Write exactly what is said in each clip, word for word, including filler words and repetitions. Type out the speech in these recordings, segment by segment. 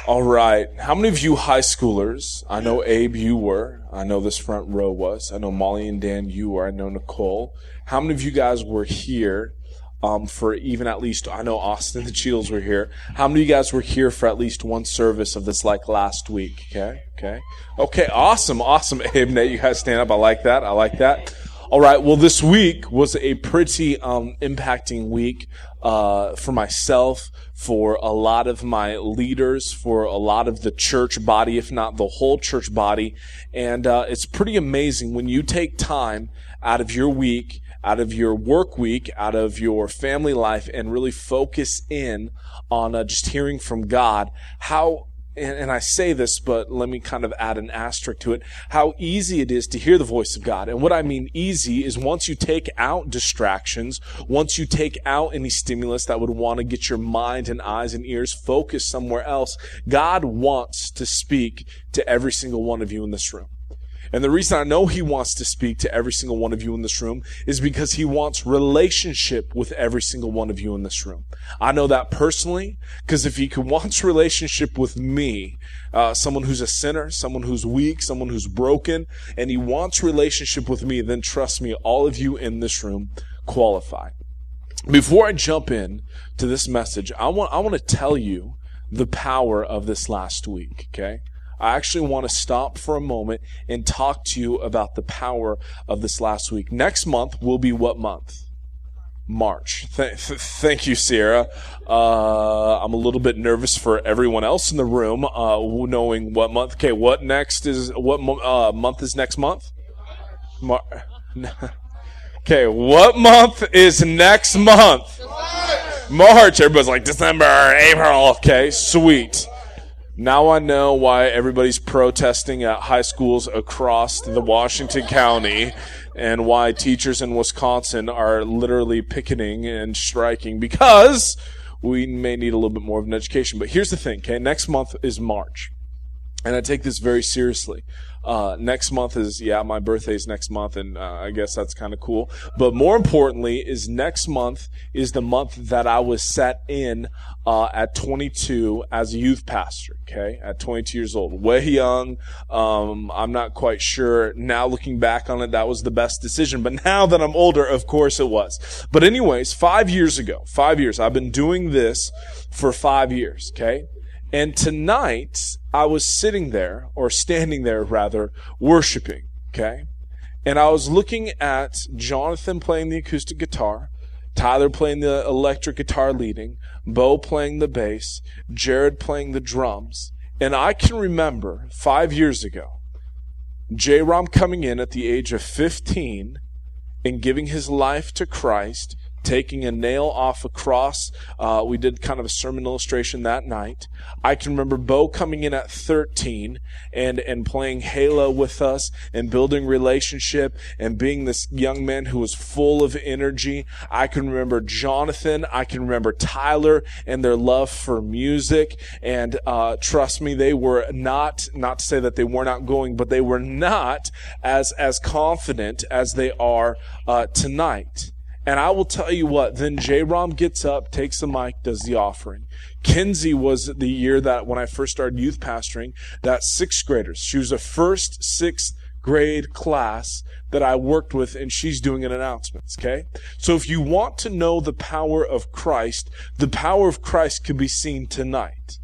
All right. How many of you high schoolers, I know Abe, you were. I know this front row was. I know Molly and Dan, you were. I know Nicole. How many of you guys were here um, for even at least, I know Austin and the Cheadles were here. How many of you guys were here for at least one service of this like last week? Okay, okay. Okay, awesome, awesome. Abe, Nate, you guys stand up. I like that. I like that. All right, well, this week was a pretty um, impacting week uh, for myself, for a lot of my leaders, for a lot of the church body, if not the whole church body. And uh, it's pretty amazing when you take time out of your week, out of your work week, out of your family life, and really focus in on uh, just hearing from God, how and I say this, but let me kind of add an asterisk to it, how easy it is to hear the voice of God. And what I mean easy is once you take out distractions, once you take out any stimulus that would want to get your mind and eyes and ears focused somewhere else, God wants to speak to every single one of you in this room. And the reason I know he wants to speak to every single one of you in this room is because he wants relationship with every single one of you in this room. I know that personally, because if he wants relationship with me, uh, someone who's a sinner, someone who's weak, someone who's broken, and he wants relationship with me, then trust me, all of you in this room qualify. Before I jump in to this message, I want, I want to tell you the power of this last week, okay? I actually want to stop for a moment and talk to you about the power of this last week. Next month will be what month? March. Th- th- thank you, Sierra. Uh, I'm a little bit nervous for everyone else in the room, uh, knowing what month. Okay, what next is, what mo- uh, month is next month? Mar- okay, what month is next month? March. Everybody's like, December, April. Okay, sweet. Now I know why everybody's protesting at high schools across the Washington County and why teachers in Wisconsin are literally picketing and striking, because we may need a little bit more of an education. But here's the thing, okay? Next month is March, and I take this very seriously. Uh, next month is, yeah, my birthday is next month, and uh, I guess that's kind of cool. But more importantly is next month is the month that I was set in uh, at twenty-two as a youth pastor, okay, at twenty-two years old. Way young. Um, I'm not quite sure. Now looking back on it, that was the best decision. But now that I'm older, of course it was. But anyways, five years ago, five years, I've been doing this for five years, okay? And tonight, I was sitting there, or standing there rather, worshiping, okay? And I was looking at Jonathan playing the acoustic guitar, Tyler playing the electric guitar leading, Bo playing the bass, Jared playing the drums. And I can remember five years ago, J-Rom coming in at the age of fifteen and giving his life to Christ, taking a nail off a cross. Uh, we did kind of a sermon illustration that night. I can remember Bo coming in at thirteen and, and playing Halo with us and building relationship and being this young man who was full of energy. I can remember Jonathan. I can remember Tyler and their love for music. And uh, trust me, they were not, not to say that they were not going, but they were not as, as confident as they are uh, tonight. And I will tell you what, then J-Rom gets up, takes the mic, does the offering. Kinsey was the year that when I first started youth pastoring, that sixth graders. She was the first sixth grade class that I worked with, and she's doing an announcements, okay? So if you want to know the power of Christ, the power of Christ can be seen tonight.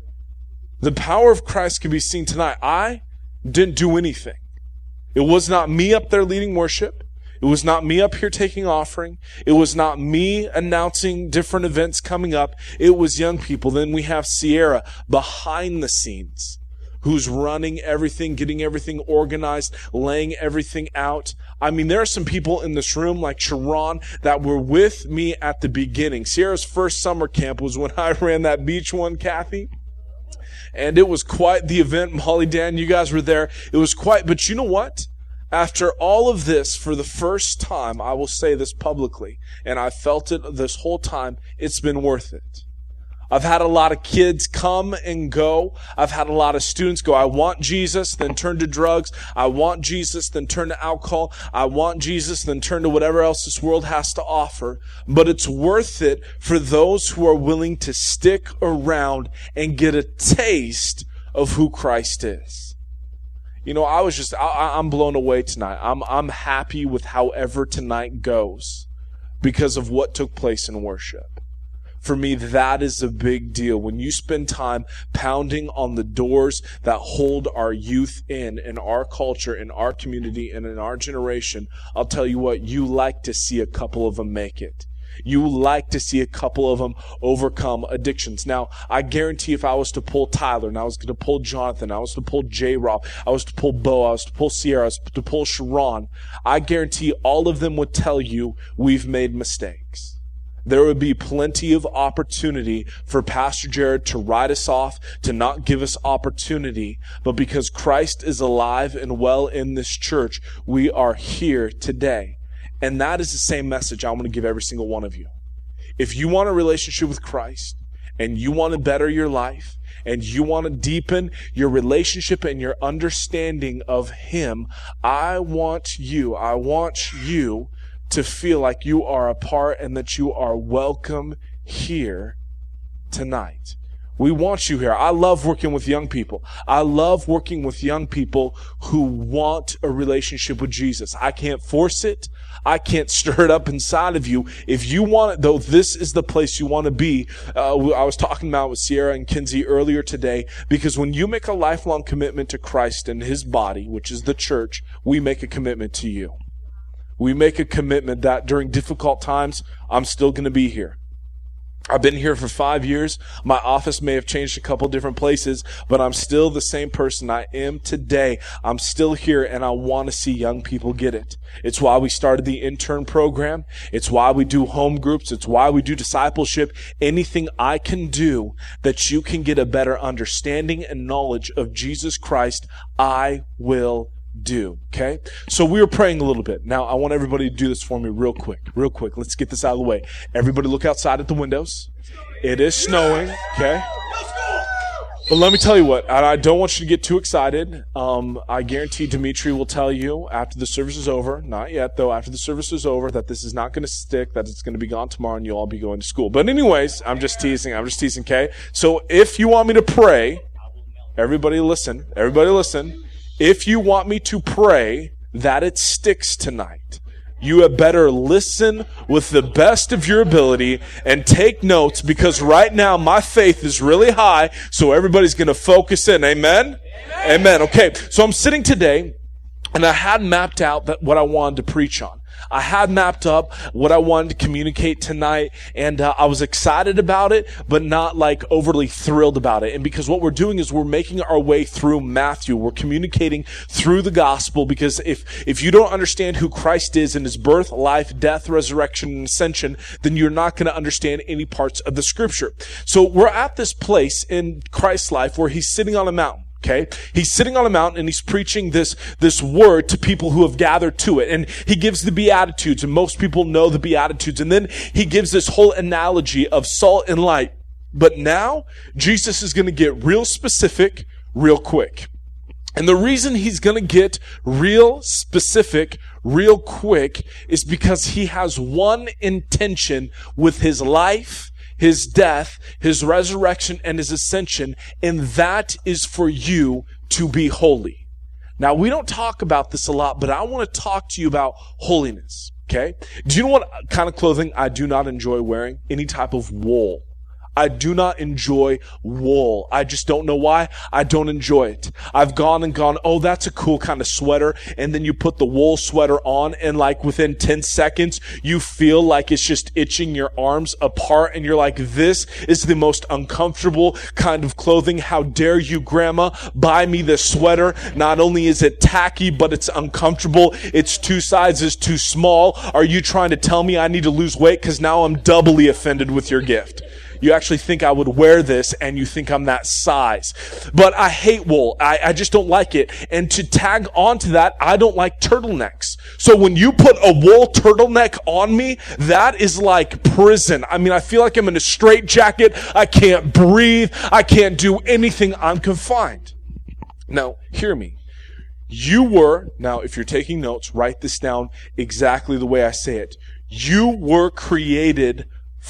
The power of Christ can be seen tonight. I didn't do anything. It was not me up there leading worship. It was not me up here taking offering. It was not me announcing different events coming up. It was young people. Then we have Sierra behind the scenes, who's running everything, getting everything organized, laying everything out. I mean, there are some people in this room like Sharon that were with me at the beginning. Sierra's first summer camp was when I ran that beach one, Kathy. And it was quite the event. Molly, Dan, you guys were there. It was quite, but you know what? After all of this, for the first time, I will say this publicly, and I felt it this whole time, it's been worth it. I've had a lot of kids come and go. I've had a lot of students go, I want Jesus, then turn to drugs. I want Jesus, then turn to alcohol. I want Jesus, then turn to whatever else this world has to offer. But it's worth it for those who are willing to stick around and get a taste of who Christ is. You know, I was just, I, I'm blown away tonight. I'm, I'm happy with however tonight goes because of what took place in worship. For me, that is a big deal. When you spend time pounding on the doors that hold our youth in, in our culture, in our community, and in our generation, I'll tell you what, you like to see a couple of them make it. You like to see a couple of them overcome addictions. Now, I guarantee if I was to pull Tyler, and I was going to pull Jonathan, I was to pull J-Rob, I was to pull Bo, I was to pull Sierra, I was to pull Sharon, I guarantee all of them would tell you we've made mistakes. There would be plenty of opportunity for Pastor Jared to write us off, to not give us opportunity. But because Christ is alive and well in this church, we are here today. And that is the same message I want to give every single one of you. If you want a relationship with Christ, and you want to better your life, and you want to deepen your relationship and your understanding of Him, I want you, I want you to feel like you are a part and that you are welcome here tonight. We want you here. I love working with young people. I love working with young people who want a relationship with Jesus. I can't force it. I can't stir it up inside of you. If you want it, though, this is the place you want to be. Uh, I was talking about with Sierra and Kinsey earlier today, because when you make a lifelong commitment to Christ and His body, which is the church, we make a commitment to you. We make a commitment that during difficult times, I'm still going to be here. I've been here for five years. My office may have changed a couple different places, but I'm still the same person I am today. I'm still here, and I want to see young people get it. It's why we started the intern program. It's why we do home groups. It's why we do discipleship. Anything I can do that you can get a better understanding and knowledge of Jesus Christ, I will do. Okay? So we were praying a little bit. Now, I want everybody to do this for me real quick. Real quick. Let's get this out of the way. Everybody look outside at the windows. It is snowing. Okay? But let me tell you what, and I don't want you to get too excited. Um, I guarantee Dimitri will tell you after the service is over, not yet though, after the service is over, that this is not going to stick, that it's going to be gone tomorrow and you'll all be going to school. But anyways, I'm just teasing, I'm just teasing, okay? So if you want me to pray, everybody listen, everybody listen. If you want me to pray that it sticks tonight, you had better listen with the best of your ability and take notes, because right now my faith is really high, so everybody's going to focus in. Amen? Amen? Amen. Okay, so I'm sitting today, and I had mapped out that what I wanted to preach on. I had mapped up what I wanted to communicate tonight, and uh, I was excited about it, but not like overly thrilled about it. And because what we're doing is we're making our way through Matthew. We're communicating through the gospel, because if, if you don't understand who Christ is in His birth, life, death, resurrection, and ascension, then you're not going to understand any parts of the scripture. So we're at this place in Christ's life where He's sitting on a mountain. Okay? He's sitting on a mountain and He's preaching this, this word to people who have gathered to it. And He gives the Beatitudes, and most people know the Beatitudes. And then He gives this whole analogy of salt and light. But now, Jesus is going to get real specific real quick. And the reason He's going to get real specific real quick is because He has one intention with His life, His death, His resurrection, and His ascension, and that is for you to be holy. Now, we don't talk about this a lot, but I want to talk to you about holiness, okay? Do you know what kind of clothing I do not enjoy wearing? Any type of wool. I do not enjoy wool. I just don't know why. I don't enjoy it. I've gone and gone, oh, that's a cool kind of sweater. And then you put the wool sweater on, and like within ten seconds, you feel like it's just itching your arms apart. And you're like, this is the most uncomfortable kind of clothing. How dare you, Grandma, buy me this sweater? Not only is it tacky, but it's uncomfortable. It's two sizes too small. Are you trying to tell me I need to lose weight? Because now I'm doubly offended with your gift. You actually think I would wear this, and you think I'm that size. But I hate wool. I, I just don't like it. And to tag on to that, I don't like turtlenecks. So when you put a wool turtleneck on me, that is like prison. I mean, I feel like I'm in a straitjacket. I can't breathe. I can't do anything. I'm confined. Now, hear me. You were, now if you're taking notes, write this down exactly the way I say it. You were created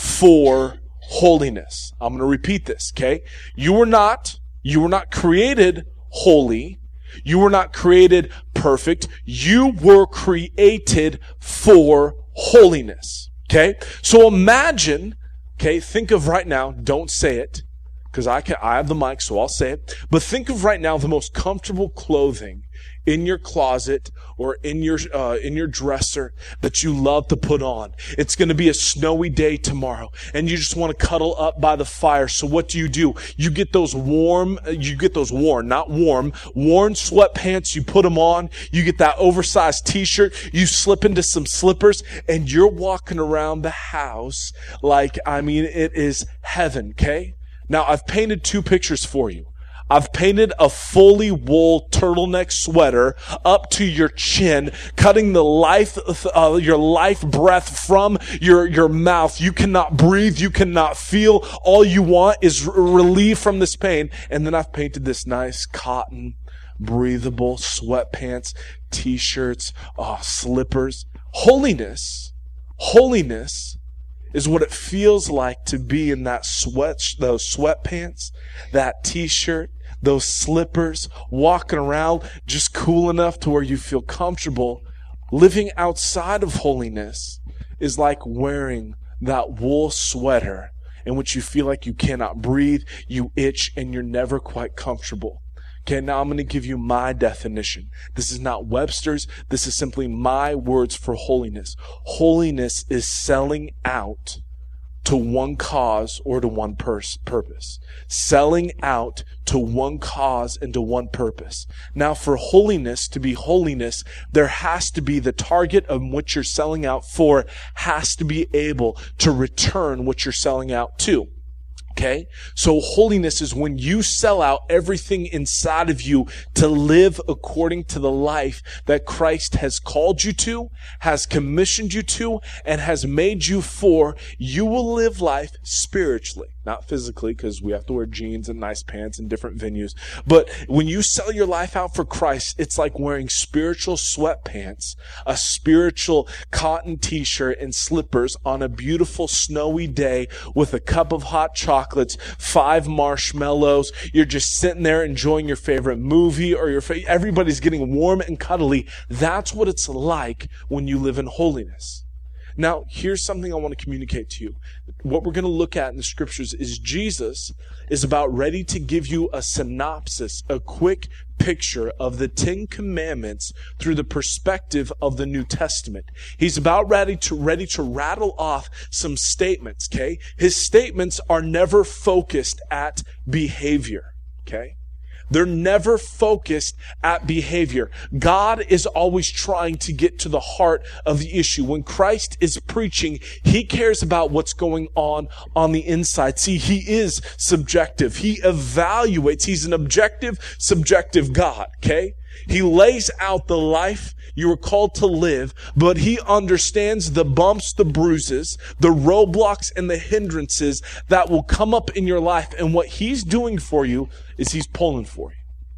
for holiness. I'm going to repeat this, okay? You were not, you were not created holy. You were not created perfect. You were created for holiness, okay? So imagine, okay, think of right now, don't say it, because I can, I have the mic, so I'll say it. But think of right now the most comfortable clothing in your closet or in your uh, in your dresser that you love to put on. It's going to be a snowy day tomorrow, and you just want to cuddle up by the fire. So what do you do? You get those warm, you get those worn, not warm, worn sweatpants. You put them on. You get that oversized T-shirt. You slip into some slippers, and you're walking around the house like, I mean, it is heaven. Okay. Now I've painted two pictures for you. I've painted a fully wool turtleneck sweater up to your chin, cutting the life, uh, your life breath from your, your mouth. You cannot breathe. You cannot feel. All you want is relief from this pain. And then I've painted this nice cotton, breathable sweatpants, t-shirts, uh, slippers. Holiness, holiness is what it feels like to be in that sweat, those sweatpants, that t-shirt, those slippers, walking around just cool enough to where you feel comfortable. Living outside of holiness is like wearing that wool sweater in which you feel like you cannot breathe, you itch, and you're never quite comfortable. Okay, now I'm going to give you my definition. This is not Webster's. This is simply my words for holiness. Holiness is selling out to one cause or to one pers- purpose. Selling out to one cause and to one purpose. Now, for holiness to be holiness, there has to be the target of what you're selling out for has to be able to return what you're selling out to. Okay? So holiness is when you sell out everything inside of you to live according to the life that Christ has called you to, has commissioned you to, and has made you for. You will live life spiritually, not physically, because we have to wear jeans and nice pants in different venues. But when you sell your life out for Christ, it's like wearing spiritual sweatpants, a spiritual cotton t-shirt, and slippers on a beautiful snowy day with a cup of hot chocolate, five marshmallows. You're just sitting there enjoying your favorite movie, or your fa- everybody's getting warm and cuddly. That's what it's like when you live in holiness. Now, here's something I want to communicate to you. What we're going to look at in the scriptures is Jesus is about ready to give you a synopsis, a quick picture of the Ten Commandments through the perspective of the New Testament. He's about ready to, ready to rattle off some statements, okay? His statements are never focused at behavior, okay? They're never focused at behavior. God is always trying to get to the heart of the issue. When Christ is preaching, He cares about what's going on on the inside. See, He is subjective. He evaluates. He's an objective, subjective God, okay? He lays out the life you were called to live, but He understands the bumps, the bruises, the roadblocks, and the hindrances that will come up in your life. And what He's doing for you is He's pulling for you.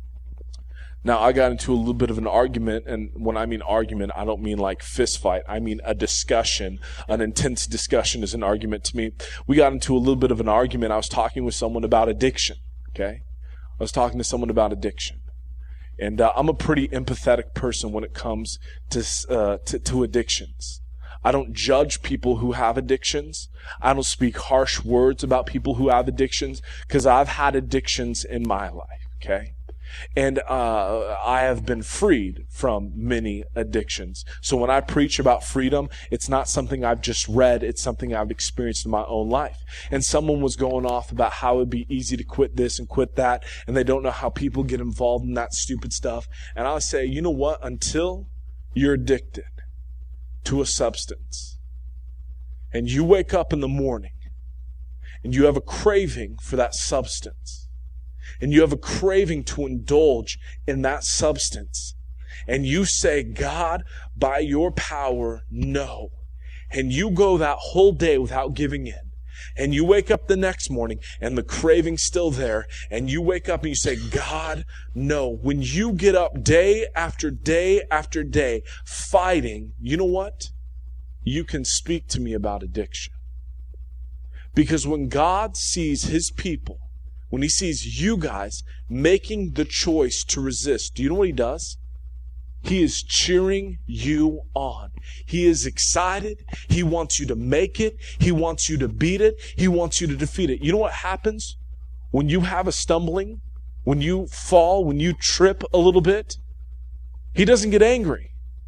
Now, I got into a little bit of an argument, and when I mean argument, I don't mean like fist fight. I mean a discussion. An intense discussion is an argument to me. We got into a little bit of an argument. I was talking with someone about addiction, okay? I was talking to someone about addiction. And uh, I'm a pretty empathetic person when it comes to, uh, to to addictions. I don't judge people who have addictions. I don't speak harsh words about people who have addictions, because I've had addictions in my life, okay? And uh, I have been freed from many addictions. So when I preach about freedom, it's not something I've just read. It's something I've experienced in my own life. And someone was going off about how it'd be easy to quit this and quit that, and they don't know how people get involved in that stupid stuff. And I say, you know what? Until you're addicted to a substance, and you wake up in the morning, and you have a craving for that substance, and you have a craving to indulge in that substance, and you say, God, by your power, no. And you go that whole day without giving in. And you wake up the next morning and the craving's still there. And you wake up and you say, God, no. When you get up day after day after day fighting, you know what? You can speak to me about addiction. Because when God sees his people, when he sees you guys making the choice to resist, do you know what he does? He is cheering you on. He is excited. He wants you to make it. He wants you to beat it. He wants you to defeat it. You know what happens when you have a stumbling, when you fall, when you trip a little bit? He doesn't get angry.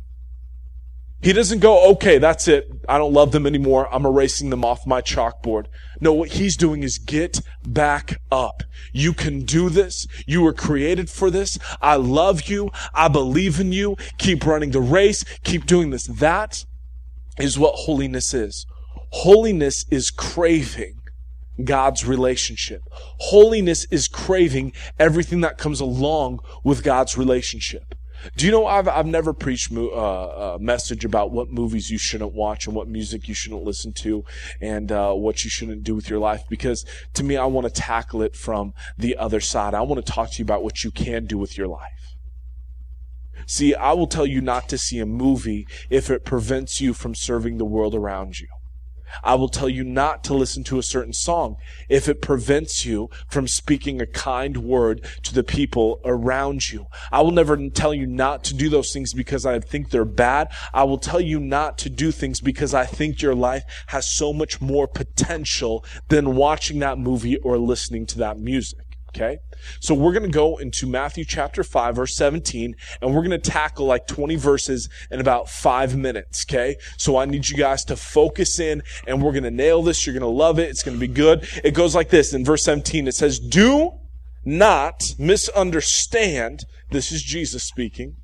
He doesn't go, okay, that's it. I don't love them anymore. I'm erasing them off my chalkboard. No, what he's doing is get back up. You can do this. You were created for this. I love you. I believe in you. Keep running the race. Keep doing this. That is what holiness is. Holiness is craving God's relationship. Holiness is craving everything that comes along with God's relationship. Do you know I've I've never preached mo- uh, a message about what movies you shouldn't watch and what music you shouldn't listen to and uh, what you shouldn't do with your life, because to me I want to tackle it from the other side. I want to talk to you about what you can do with your life. See, I will tell you not to see a movie if it prevents you from serving the world around you. I will tell you not to listen to a certain song if it prevents you from speaking a kind word to the people around you. I will never tell you not to do those things because I think they're bad. I will tell you not to do things because I think your life has so much more potential than watching that movie or listening to that music. Okay? So we're going to go into Matthew chapter five, verse seventeen, and we're going to tackle like twenty verses in about five minutes, okay? So I need you guys to focus in, and we're going to nail this. You're going to love it. It's going to be good. It goes like this. In verse seventeen, it says, do not misunderstand. This is Jesus speaking.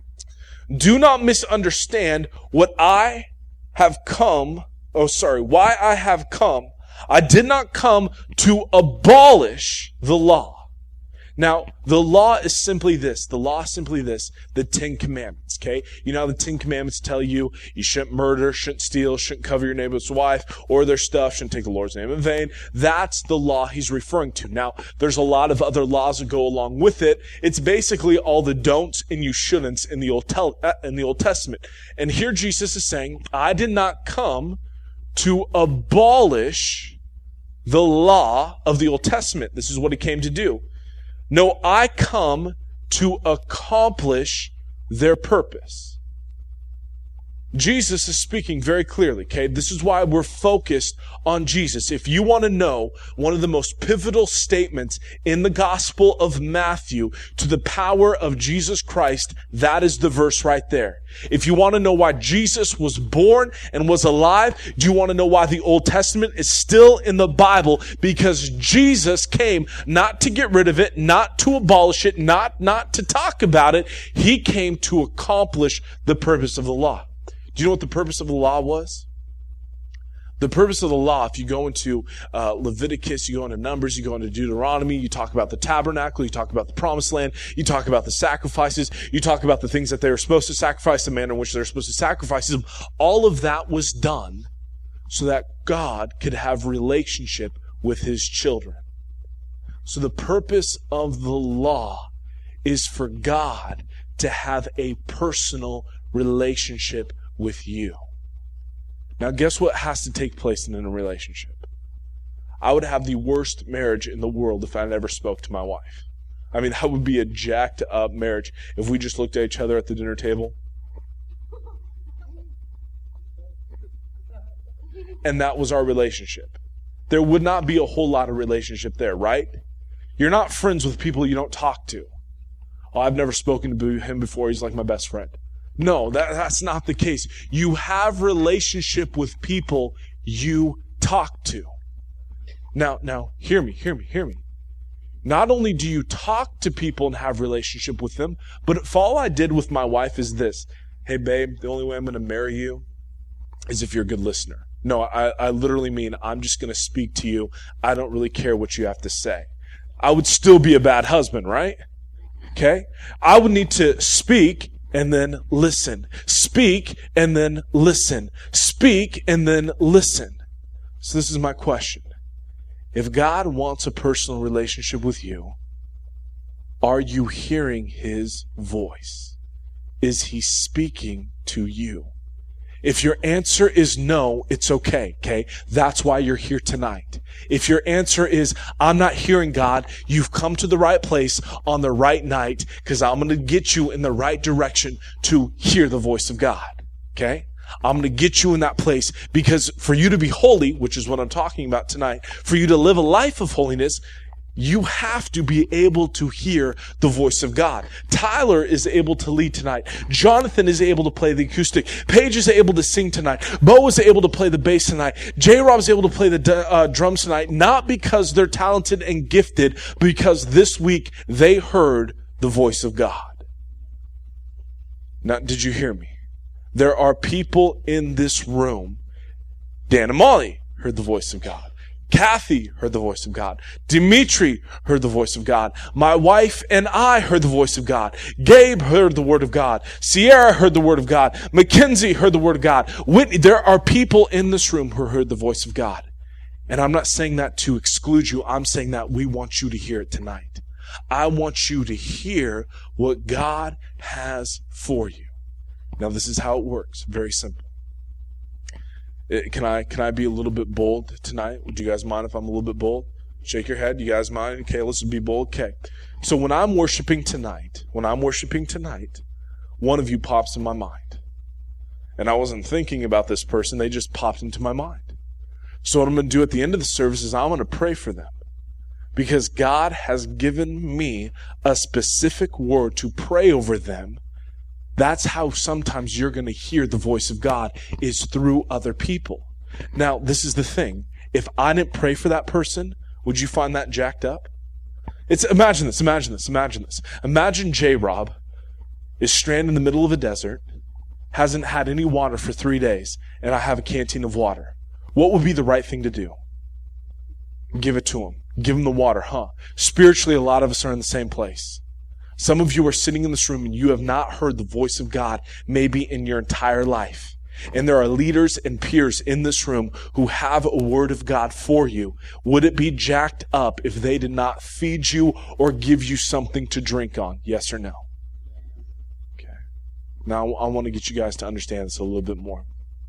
Do not misunderstand what I have come, oh, sorry, why I have come. I did not come to abolish the law. Now, the law is simply this. The law is simply this. The Ten Commandments, okay? You know how the Ten Commandments tell you you shouldn't murder, shouldn't steal, shouldn't cover your neighbor's wife or their stuff, shouldn't take the Lord's name in vain. That's the law he's referring to. Now, there's a lot of other laws that go along with it. It's basically all the don'ts and you shouldn'ts in the Old, Tel- in the Old Testament. And here Jesus is saying, I did not come to abolish the law of the Old Testament. This is what he came to do. No, I come to accomplish their purpose. Jesus is speaking very clearly, okay? This is why we're focused on Jesus. If you want to know one of the most pivotal statements in the Gospel of Matthew to the power of Jesus Christ, that is the verse right there. If you want to know why Jesus was born and was alive, do you want to know why the Old Testament is still in the Bible? Because Jesus came not to get rid of it, not to abolish it, not, not to talk about it. He came to accomplish the purpose of the law. Do you know what the purpose of the law was? The purpose of the law, if you go into uh, Leviticus, you go into Numbers, you go into Deuteronomy, you talk about the tabernacle, you talk about the promised land, you talk about the sacrifices, you talk about the things that they were supposed to sacrifice, the manner in which they were supposed to sacrifice them. All of that was done so that God could have relationship with his children. So the purpose of the law is for God to have a personal relationship with you. Now, guess what has to take place in a relationship? I would have the worst marriage in the world if I never spoke to my wife. I mean, that would be a jacked up marriage if we just looked at each other at the dinner table. And that was our relationship. There would not be a whole lot of relationship there, right? You're not friends with people you don't talk to. Oh, I've never spoken to him before. He's like my best friend. No, that, that's not the case. You have relationship with people you talk to. Now, now, hear me, hear me, hear me. Not only do you talk to people and have relationship with them, but if all I did with my wife is this, hey babe, the only way I'm going to marry you is if you're a good listener. No, I, I literally mean I'm just going to speak to you. I don't really care what you have to say. I would still be a bad husband, right? Okay? I would need to speak and then listen. Speak and then listen. Speak and then listen. So this is my question. If God wants a personal relationship with you, are you hearing His voice? Is He speaking to you? If your answer is no, it's okay, okay? That's why you're here tonight. If your answer is, I'm not hearing God, you've come to the right place on the right night, because I'm going to get you in the right direction to hear the voice of God, okay? I'm going to get you in that place, because for you to be holy, which is what I'm talking about tonight, for you to live a life of holiness, you have to be able to hear the voice of God. Tyler is able to lead tonight. Jonathan is able to play the acoustic. Paige is able to sing tonight. Bo is able to play the bass tonight. J-Rob is able to play the uh, drums tonight, not because they're talented and gifted, but because this week they heard the voice of God. Now, did you hear me? There are people in this room. Dan and Molly heard the voice of God. Kathy heard the voice of God. Dimitri heard the voice of God. My wife and I heard the voice of God. Gabe heard the word of God. Sierra heard the word of God. Mackenzie heard the word of God. Whitney, there are people in this room who heard the voice of God. And I'm not saying that to exclude you. I'm saying that we want you to hear it tonight. I want you to hear what God has for you. Now, this is how it works. Very simple. Can I can I be a little bit bold tonight? Would you guys mind if I'm a little bit bold? Shake your head. You guys mind? Okay, let's be bold. Okay. So when I'm worshiping tonight, when I'm worshiping tonight, one of you pops in my mind. And I wasn't thinking about this person. They just popped into my mind. So what I'm going to do at the end of the service is I'm going to pray for them. Because God has given me a specific word to pray over them. That's how sometimes you're going to hear the voice of God, is through other people. Now, this is the thing. If I didn't pray for that person, would you find that jacked up? It's imagine this, imagine this, imagine this. Imagine J-Rob is stranded in the middle of a desert, hasn't had any water for three days, and I have a canteen of water. What would be the right thing to do? Give it to him. Give him the water, huh? Spiritually, a lot of us are in the same place. Some of you are sitting in this room and you have not heard the voice of God maybe in your entire life. And there are leaders and peers in this room who have a word of God for you. Would it be jacked up if they did not feed you or give you something to drink on? Yes or no? Okay. Now I want to get you guys to understand this a little bit more.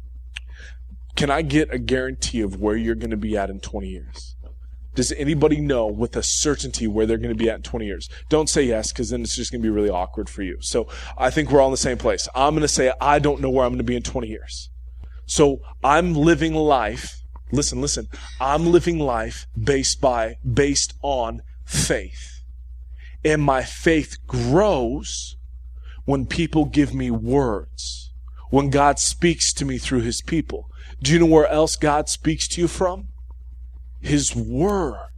Can I get a guarantee of where you're going to be at in twenty years? Does anybody know with a certainty where they're going to be at in twenty years? Don't say yes, because then it's just going to be really awkward for you. So I think we're all in the same place. I'm going to say I don't know where I'm going to be in twenty years. So I'm living life. Listen, listen. I'm living life based by, based on faith. And my faith grows when people give me words. When God speaks to me through His people. Do you know where else God speaks to you from? His Word.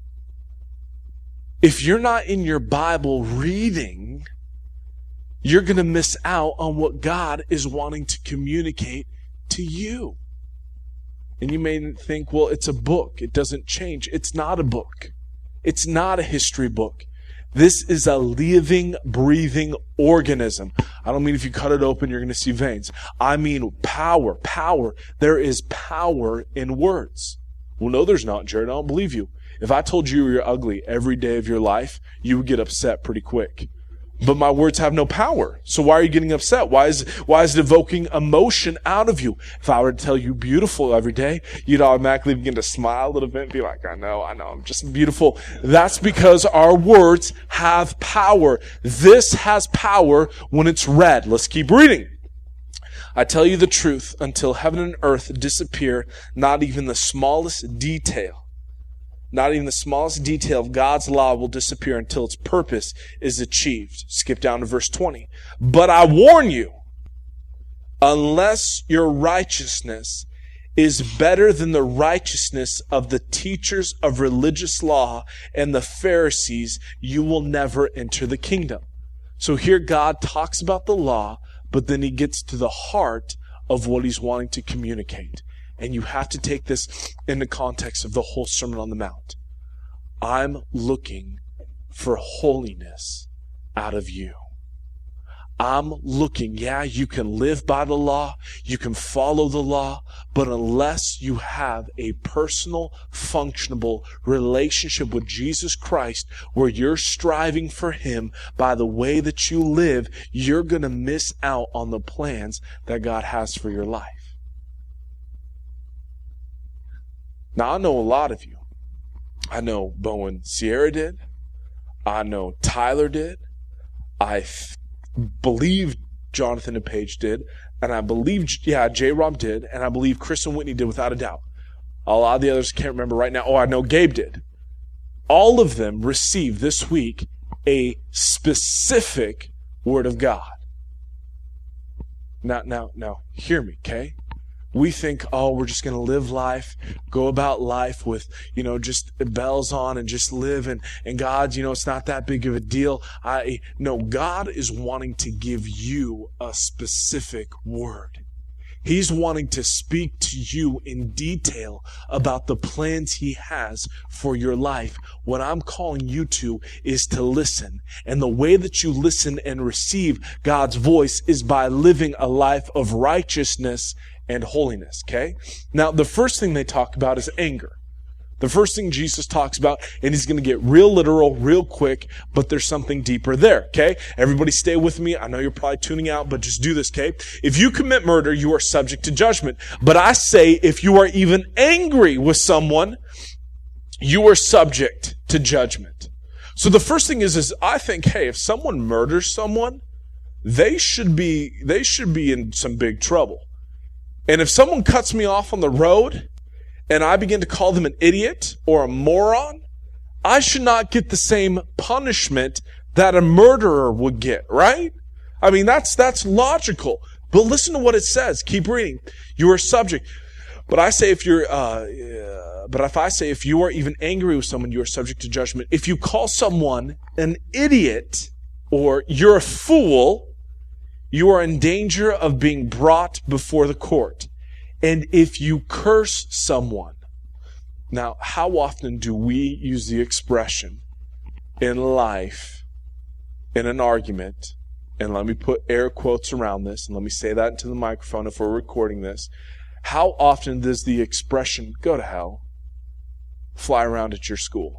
If you're not in your Bible reading, you're going to miss out on what God is wanting to communicate to you. And you may think, well, it's a book. It doesn't change. It's not a book. It's not a history book. This is a living, breathing organism. I don't mean if you cut it open, you're going to see veins. I mean power, power. There is power in words. Well, no, there's not, Jared. I don't believe you. If I told you you're ugly every day of your life, you would get upset pretty quick. But my words have no power. So why are you getting upset? Why is, why is it evoking emotion out of you? If I were to tell you beautiful every day, you'd automatically begin to smile a little bit and be like, I know, I know, I'm just beautiful. That's because our words have power. This has power when it's read. Let's keep reading. I tell you the truth, until heaven and earth disappear, not even the smallest detail, not even the smallest detail of God's law will disappear until its purpose is achieved. Skip down to verse twenty. But I warn you, unless your righteousness is better than the righteousness of the teachers of religious law and the Pharisees, you will never enter the kingdom. So here God talks about the law, but then he gets to the heart of what he's wanting to communicate. and you have to take this in the context of the whole Sermon on the Mount. I'm looking for holiness out of you. I'm looking, yeah, you can live by the law, you can follow the law, but unless you have a personal, functionable relationship with Jesus Christ where you're striving for Him by the way that you live, you're going to miss out on the plans that God has for your life. Now, I know a lot of you. I know Bowen Sierra did. I know Tyler did. I th- believe Jonathan and Paige did. And I believe, yeah, J-Rob did. And I believe Chris and Whitney did without a doubt. A lot of the others can't remember right now. Oh, I know Gabe did. All of them received this week a specific word of God. Now, now, now, hear me, okay? We think, oh, we're just going to live life, go about life with, you know, just bells on and just live. And, and God, you know, it's not that big of a deal. I No, God is wanting to give you a specific word. He's wanting to speak to you in detail about the plans He has for your life. What I'm calling you to is to listen. And the way that you listen and receive God's voice is by living a life of righteousness and holiness, okay? Now, the first thing they talk about is anger. The first thing Jesus talks about, and He's going to get real literal, real quick, but there's something deeper there, okay? Everybody stay with me. I know you're probably tuning out, but just do this, okay? If you commit murder, you are subject to judgment. But I say, if you are even angry with someone, you are subject to judgment. So the first thing is, is I think, hey, if someone murders someone, they should be, they should be in some big trouble. And if someone cuts me off on the road, and I begin to call them an idiot or a moron, I should not get the same punishment that a murderer would get, right? I mean, that's that's logical. But listen to what it says. Keep reading. You are subject. But I say if you're, uh, uh, but if I say if you are even angry with someone, you are subject to judgment. If you call someone an idiot or you're a fool, you are in danger of being brought before the court. And if you curse someone, now how often do we use the expression in life, in an argument, and let me put air quotes around this, and let me say that into the microphone if we're recording this, how often does the expression, go to hell, fly around at your school?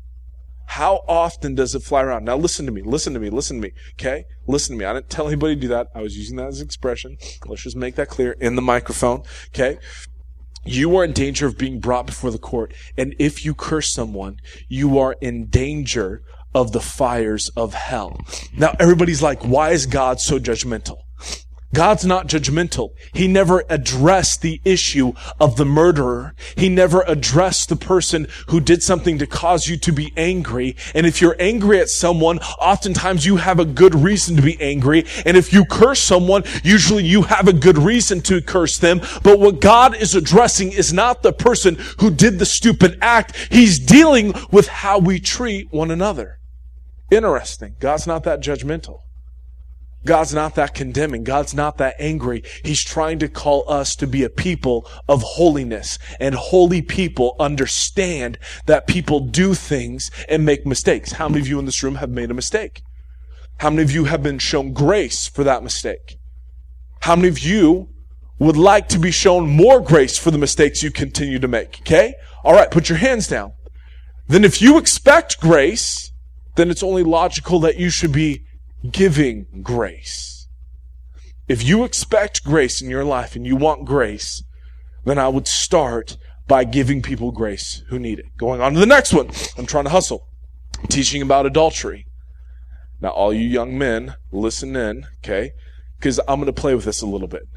How often does it fly around? Now listen to me, listen to me, listen to me, okay? Listen to me. I didn't tell anybody to do that. I was using that as an expression. Let's just make that clear in the microphone, okay? You are in danger of being brought before the court. And if you curse someone, you are in danger of the fires of hell. Now everybody's like, why is God so judgmental? God's not judgmental. He never addressed the issue of the murderer. He never addressed the person who did something to cause you to be angry. And if you're angry at someone, oftentimes you have a good reason to be angry. And if you curse someone, usually you have a good reason to curse them. But what God is addressing is not the person who did the stupid act. He's dealing with how we treat one another. Interesting. God's not that judgmental. God's not that condemning. God's not that angry. He's trying to call us to be a people of holiness. And holy people understand that people do things and make mistakes. How many of you in this room have made a mistake? How many of you have been shown grace for that mistake? How many of you would like to be shown more grace for the mistakes you continue to make? Okay? All right, put your hands down. Then if you expect grace, then it's only logical that you should be giving grace. If you expect grace in your life and you want grace, then I would start by giving people grace who need it. Going on to the next one. I'm trying to hustle. Teaching about adultery. Now, all you young men, listen in, okay? Because I'm going to play with this a little bit.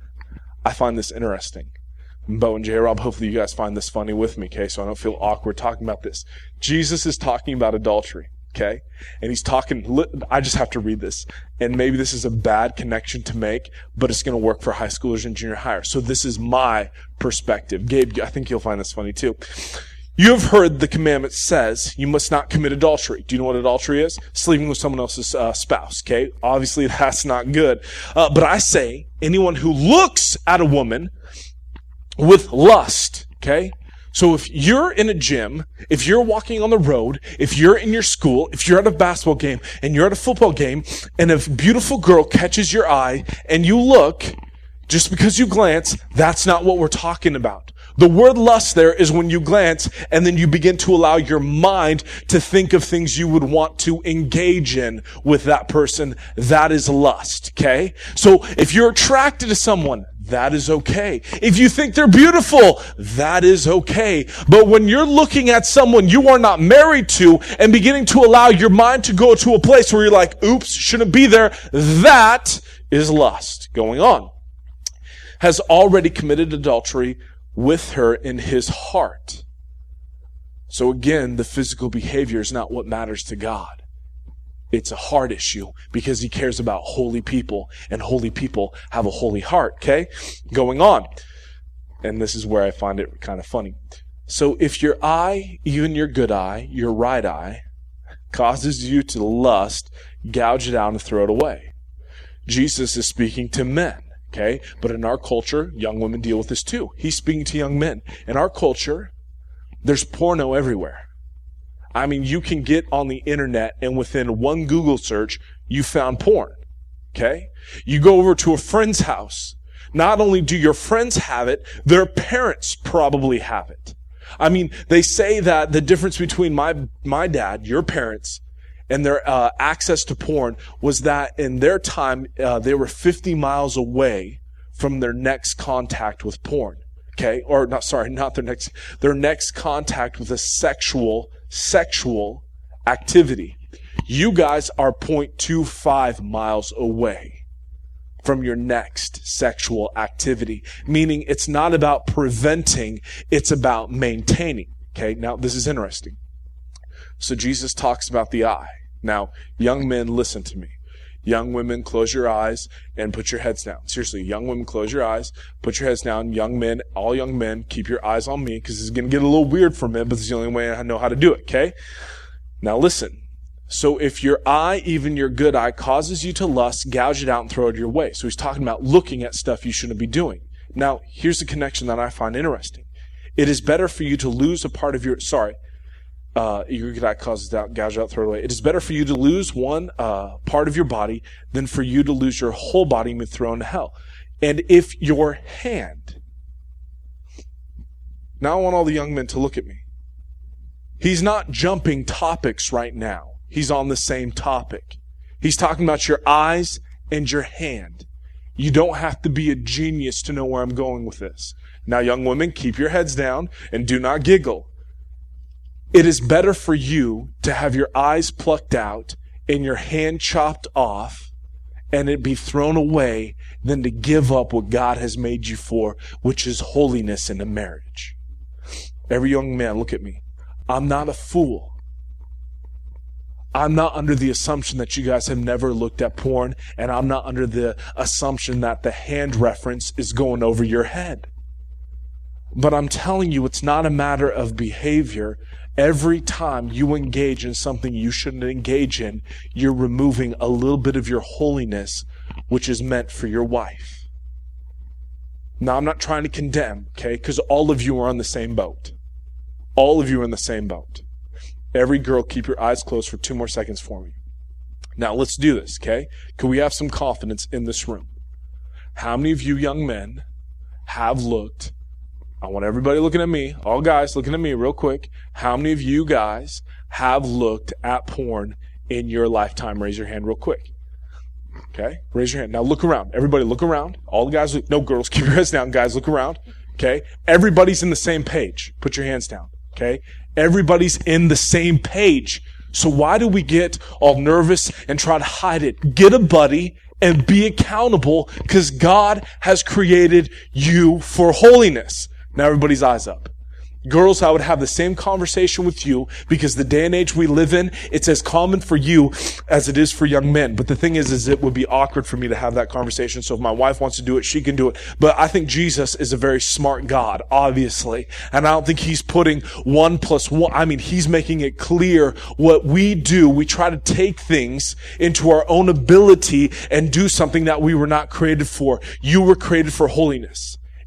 I find this interesting. Bo and J-Rob, hopefully you guys find this funny with me, okay? So I don't feel awkward talking about this. Jesus is talking about adultery. Okay? And he's talking, I just have to read this. And maybe this is a bad connection to make, but it's going to work for high schoolers and junior higher. So this is my perspective. Gabe, I think you'll find this funny too. You have heard the commandment says you must not commit adultery. Do you know what adultery is? Sleeping with someone else's uh, spouse. Okay? Obviously that's not good. Uh, but I say anyone who looks at a woman with lust, okay? So if you're in a gym, if you're walking on the road, if you're in your school, if you're at a basketball game and you're at a football game and a beautiful girl catches your eye and you look, just because you glance, that's not what we're talking about. The word lust there is when you glance and then you begin to allow your mind to think of things you would want to engage in with that person. That is lust, okay? So if you're attracted to someone, that is okay. If you think they're beautiful, that is okay. But when you're looking at someone you are not married to and beginning to allow your mind to go to a place where you're like, oops, shouldn't be there, that is lust going on. Has already committed adultery with her in his heart. So again, the physical behavior is not what matters to God. It's a heart issue because he cares about holy people, and holy people have a holy heart, okay? Going on. And this is where I find it kind of funny. So if your eye, even your good eye, your right eye, causes you to lust, gouge it out and throw it away. Jesus is speaking to men. Okay, but in our culture, young women deal with this too. He's speaking to young men. In our culture, there's porno everywhere. I mean, you can get on the internet and within one Google search, you found porn. Okay? You go over to a friend's house. Not only do your friends have it, their parents probably have it. I mean, they say that the difference between my, my dad, your parents, and their uh, access to porn was that in their time, uh, they were fifty miles away from their next contact with porn. Okay? Or not, sorry, not their next, their next contact with a sexual, sexual activity. You guys are zero point two five miles away from your next sexual activity. Meaning it's not about preventing, it's about maintaining. Okay? Now, this is interesting. So Jesus talks about the eye. Now, young men, listen to me. Young women, close your eyes and put your heads down. Seriously, young women, close your eyes, put your heads down. Young men, all young men, keep your eyes on me because it's going to get a little weird for men, but it's the only way I know how to do it, okay? Now listen. So if your eye, even your good eye, causes you to lust, gouge it out and throw it your way. So he's talking about looking at stuff you shouldn't be doing. Now, here's the connection that I find interesting. It is better for you to lose a part of your, sorry, Uh, your good eye causes out, gouge out, throw it away. It is better for you to lose one uh, part of your body than for you to lose your whole body and be thrown to hell. And if your hand, now I want all the young men to look at me. He's not jumping topics right now. He's on the same topic. He's talking about your eyes and your hand. You don't have to be a genius to know where I'm going with this. Now, young women, keep your heads down and do not giggle. It is better for you to have your eyes plucked out and your hand chopped off and it be thrown away than to give up what God has made you for, which is holiness in a marriage. Every young man, look at me. I'm not a fool. I'm not under the assumption that you guys have never looked at porn, and I'm not under the assumption that the hand reference is going over your head. But I'm telling you, it's not a matter of behavior. Every time you engage in something you shouldn't engage in, you're removing a little bit of your holiness, which is meant for your wife. Now, I'm not trying to condemn, okay, because all of you are on the same boat. All of you are in the same boat. Every girl, keep your eyes closed for two more seconds for me. Now, let's do this, okay? Can we have some confidence in this room? How many of you young men have looked, I want everybody looking at me, all guys looking at me real quick. How many of you guys have looked at porn in your lifetime? Raise your hand real quick. Okay? Raise your hand. Now look around. Everybody look around. All the guys, no girls, keep your heads down. Guys, look around. Okay? Everybody's in the same page. Put your hands down. Okay? Everybody's in the same page. So why do we get all nervous and try to hide it? Get a buddy and be accountable because God has created you for holiness. Now everybody's eyes up. Girls, I would have the same conversation with you because the day and age we live in, it's as common for you as it is for young men. But the thing is, is it would be awkward for me to have that conversation. So if my wife wants to do it, she can do it. But I think Jesus is a very smart God, obviously. And I don't think he's putting one plus one. I mean, he's making it clear what we do. We try to take things into our own ability and do something that we were not created for. You were created for holiness.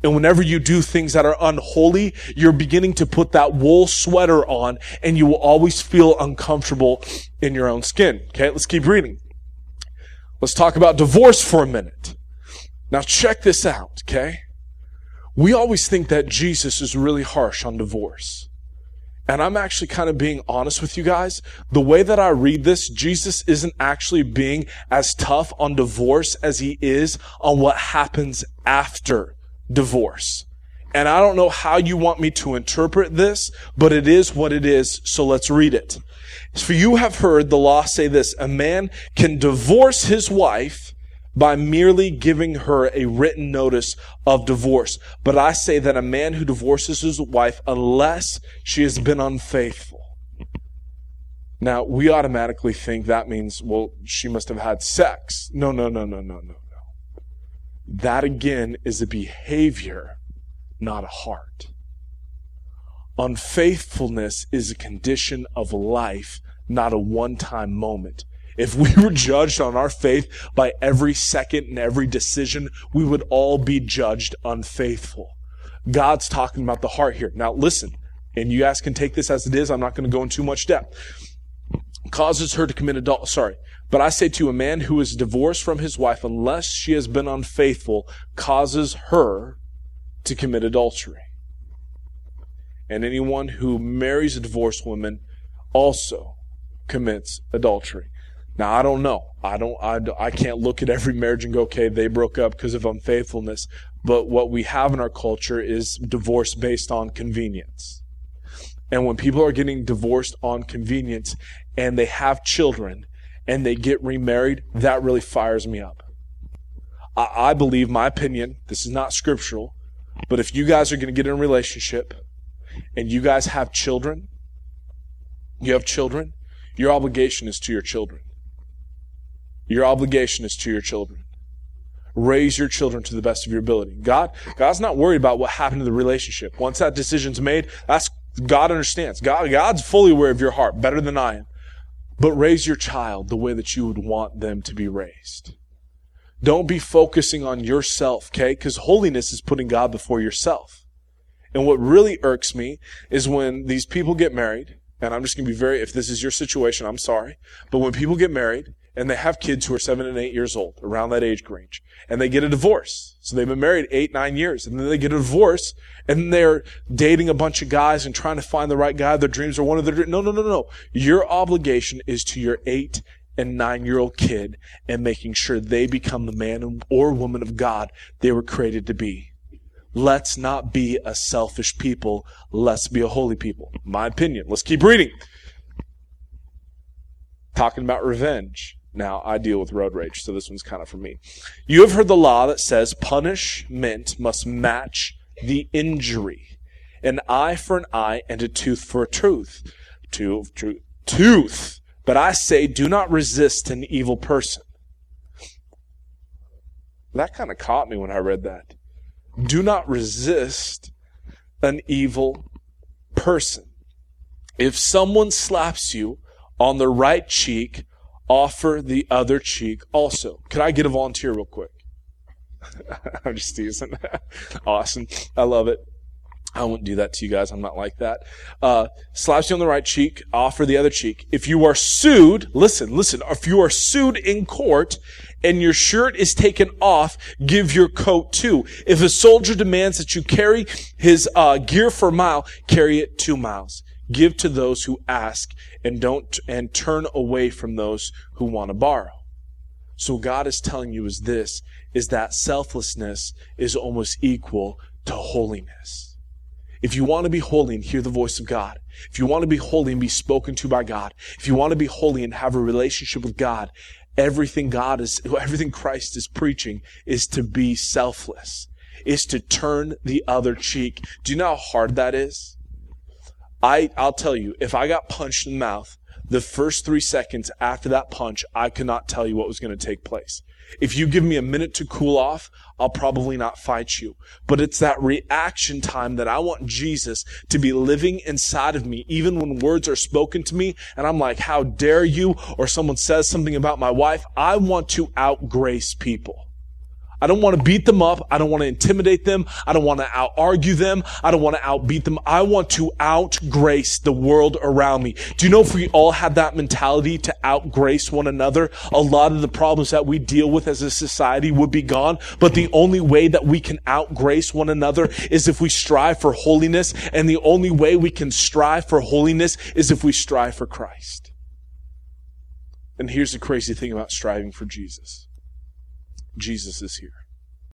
And whenever you do things that are unholy, you're beginning to put that wool sweater on, and you will always feel uncomfortable in your own skin. Okay, let's keep reading. Let's talk about divorce for a minute. Now check this out, okay? We always think that Jesus is really harsh on divorce. And I'm actually kind of being honest with you guys. The way that I read this, Jesus isn't actually being as tough on divorce as he is on what happens after divorce. And I don't know how you want me to interpret this, but it is what it is, so let's read it. For you have heard the law say this, a man can divorce his wife by merely giving her a written notice of divorce. But I say that a man who divorces his wife, unless she has been unfaithful. Now, we automatically think that means, well, she must have had sex. No, no, no, no, no, no, no. That again is a behavior, not a heart. Unfaithfulness is a condition of life, not a one-time moment. If we were judged on our faith by every second and every decision, we would all be judged unfaithful. God's talking about the heart here. Now listen, and you guys can take this as it is. I'm not going to go into too much depth. Causes her to commit adultery. Sorry. But I say to a man who is divorced from his wife, unless she has been unfaithful, causes her to commit adultery. And anyone who marries a divorced woman also commits adultery. Now, I don't know. I don't, I, I can't look at every marriage and go, okay, they broke up because of unfaithfulness. But what we have in our culture is divorce based on convenience. And when people are getting divorced on convenience and they have children and they get remarried, that really fires me up. I, I believe, my opinion, this is not scriptural, but if you guys are going to get in a relationship and you guys have children, you have children, your obligation is to your children. Your obligation is to your children. Raise your children to the best of your ability. God, God's not worried about what happened to the relationship. Once that decision's made, that's God understands. God, God's fully aware of your heart, better than I am. But raise your child the way that you would want them to be raised. Don't be focusing on yourself, okay? Because holiness is putting God before yourself. And what really irks me is when these people get married, and I'm just going to be very, if this is your situation, I'm sorry, but when people get married, and they have kids who are seven and eight years old, around that age range, and they get a divorce. So they've been married eight, nine years, and then they get a divorce, and they're dating a bunch of guys and trying to find the right guy. Their dreams are one of their dreams. No, no, no, no. Your obligation is to your eight and nine-year-old kid and making sure they become the man or woman of God they were created to be. Let's not be a selfish people. Let's be a holy people. My opinion. Let's keep reading. Talking about revenge. Now, I deal with road rage, so this one's kind of for me. You have heard the law that says punishment must match the injury. An eye for an eye and a tooth for a tooth. Tooth, tooth, tooth. But I say, do not resist an evil person. That kind of caught me when I read that. Do not resist an evil person. If someone slaps you on the right cheek, offer the other cheek also. Could I get a volunteer real quick? I'm just teasing. Awesome. I love it. I wouldn't do that to you guys. I'm not like that. Uh, slaps you on the right cheek, offer the other cheek. If you are sued, listen, listen, if you are sued in court and your shirt is taken off, give your coat too. If a soldier demands that you carry his uh, gear for a mile, carry it two miles. Give to those who ask and don't, and turn away from those who want to borrow. So God is telling you is this, is that selflessness is almost equal to holiness. If you want to be holy and hear the voice of God, if you want to be holy and be spoken to by God, if you want to be holy and have a relationship with God, everything God is, everything Christ is preaching is to be selfless, is to turn the other cheek. Do you know how hard that is? I, I'll tell you, if I got punched in the mouth, the first three seconds after that punch, I could not tell you what was going to take place. If you give me a minute to cool off, I'll probably not fight you. But it's that reaction time that I want Jesus to be living inside of me, even when words are spoken to me, and I'm like, how dare you? Or someone says something about my wife. I want to outgrace people. I don't want to beat them up. I don't want to intimidate them. I don't want to out-argue them. I don't want to outbeat them. I want to out-grace the world around me. Do you know if we all had that mentality to out-grace one another, a lot of the problems that we deal with as a society would be gone? But the only way that we can out-grace one another is if we strive for holiness. And the only way we can strive for holiness is if we strive for Christ. And here's the crazy thing about striving for Jesus. Jesus is here.